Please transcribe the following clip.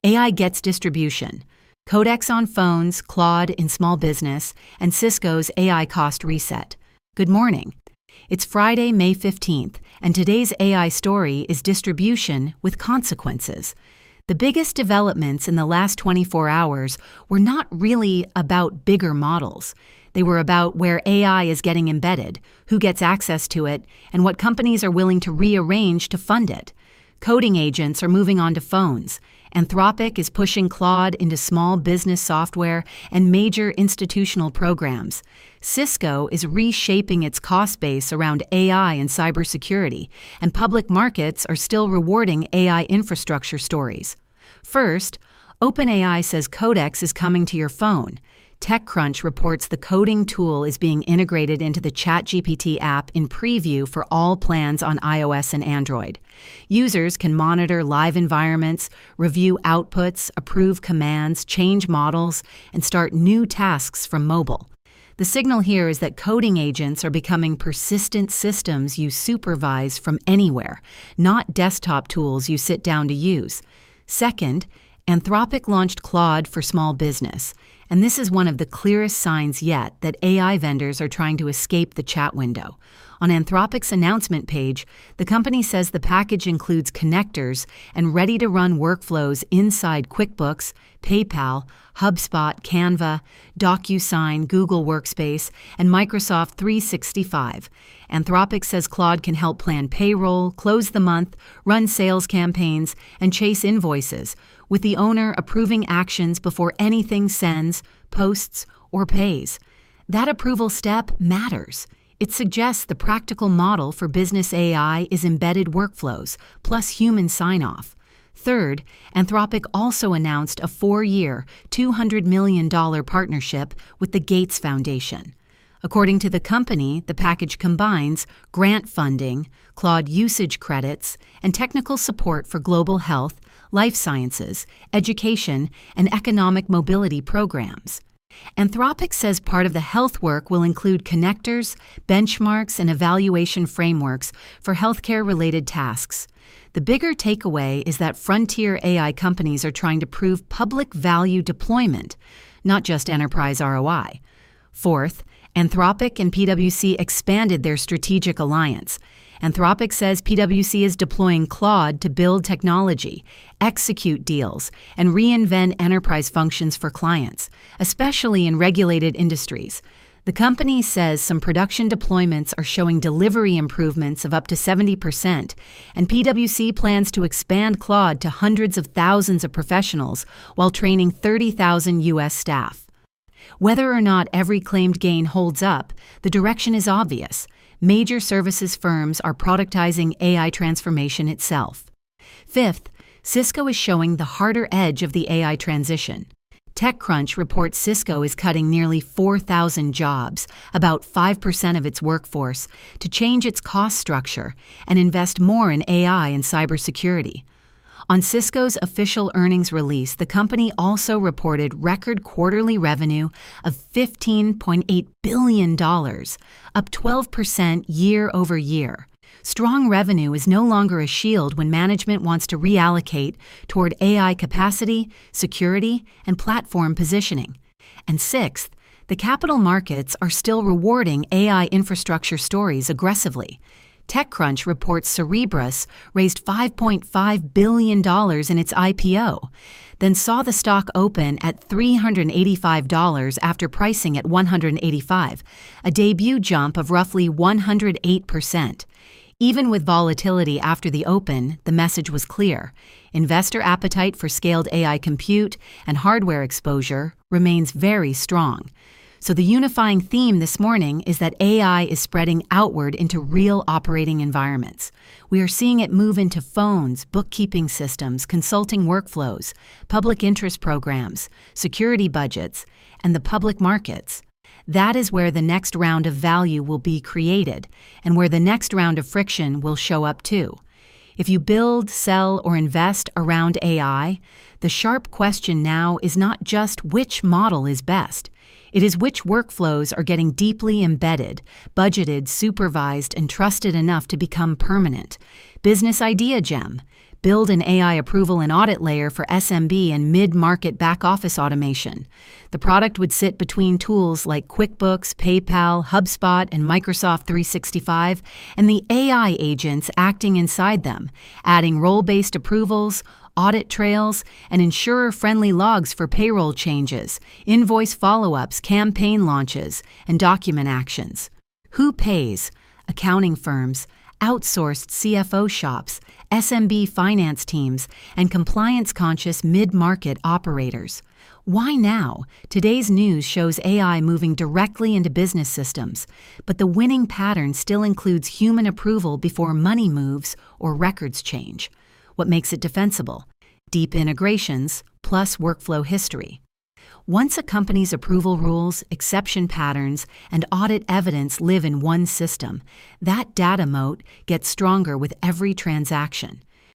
AI gets distribution. Codex on phones, Claude in small business, and Cisco's AI cost reset. Good morning. It's Friday, May 15th, and today's AI story is distribution with consequences. The biggest developments in the last 24 hours were not really about bigger models. They were about where AI is getting embedded, who gets access to it, and what companies are willing to rearrange to fund it. Coding agents are moving on to phones. Anthropic is pushing Claude into small business software and major institutional programs. Cisco is reshaping its cost base around AI and cybersecurity, and public markets are still rewarding AI infrastructure stories. First, OpenAI says Codex is coming to your phone. TechCrunch reports the coding tool is being integrated into the ChatGPT app in preview for all plans on iOS and Android. Users can monitor live environments, review outputs, approve commands, change models, and start new tasks from mobile. The signal here is that coding agents are becoming persistent systems you supervise from anywhere, not desktop tools you sit down to use. Second, Anthropic launched Claude for small business, and this is one of the clearest signs yet that AI vendors are trying to escape the chat window. On Anthropic's announcement page, the company says the package includes connectors and ready-to-run workflows inside QuickBooks, PayPal, HubSpot, Canva, DocuSign, Google Workspace, and Microsoft 365. Anthropic says Claude can help plan payroll, close the month, run sales campaigns, and chase invoices, with the owner approving actions before anything sends, posts, or pays. That approval step matters. It suggests the practical model for business AI is embedded workflows, plus human sign-off. Third, Anthropic also announced a 4-year, $200 million partnership with the Gates Foundation. According to the company, the package combines grant funding, Claude usage credits, and technical support for global health, life sciences, education, and economic mobility programs. Anthropic says part of the health work will include connectors, benchmarks, and evaluation frameworks for healthcare-related tasks. The bigger takeaway is that frontier AI companies are trying to prove public value deployment, not just enterprise ROI. Fourth, Anthropic and PwC expanded their strategic alliance. Anthropic says PwC is deploying Claude to build technology, execute deals, and reinvent enterprise functions for clients, especially in regulated industries. The company says some production deployments are showing delivery improvements of up to 70%, and PwC plans to expand Claude to hundreds of thousands of professionals while training 30,000 U.S. staff. Whether or not every claimed gain holds up, the direction is obvious. Major services firms are productizing AI transformation itself. Fifth, Cisco is showing the harder edge of the AI transition. TechCrunch reports Cisco is cutting nearly 4,000 jobs, about 5% of its workforce, to change its cost structure and invest more in AI and cybersecurity. On Cisco's official earnings release, the company also reported record quarterly revenue of $15.8 billion, up 12% year over year. Strong revenue is no longer a shield when management wants to reallocate toward AI capacity, security, and platform positioning. And sixth, the capital markets are still rewarding AI infrastructure stories aggressively. TechCrunch reports Cerebras raised $5.5 billion in its IPO, then saw the stock open at $385 after pricing at $185, a debut jump of roughly 108%. Even with volatility after the open, the message was clear. Investor appetite for scaled AI compute and hardware exposure remains very strong. So the unifying theme this morning is that AI is spreading outward into real operating environments. We are seeing it move into phones, bookkeeping systems, consulting workflows, public interest programs, security budgets, and the public markets. That is where the next round of value will be created, and where the next round of friction will show up too. If you build, sell, or invest around AI, the sharp question now is not just which model is best. It is which workflows are getting deeply embedded, budgeted, supervised, and trusted enough to become permanent. Business idea gem. Build an AI approval and audit layer for SMB and mid-market back-office automation. The product would sit between tools like QuickBooks, PayPal, HubSpot, and Microsoft 365, and the AI agents acting inside them, adding role-based approvals, audit trails, and insurer-friendly logs for payroll changes, invoice follow-ups, campaign launches, and document actions. Who pays? Accounting firms, outsourced CFO shops, SMB finance teams, and compliance-conscious mid-market operators. Why now? Today's news shows AI moving directly into business systems, but the winning pattern still includes human approval before money moves or records change. What makes it defensible? Deep integrations plus workflow history. Once a company's approval rules, exception patterns, and audit evidence live in one system, that data moat gets stronger with every transaction.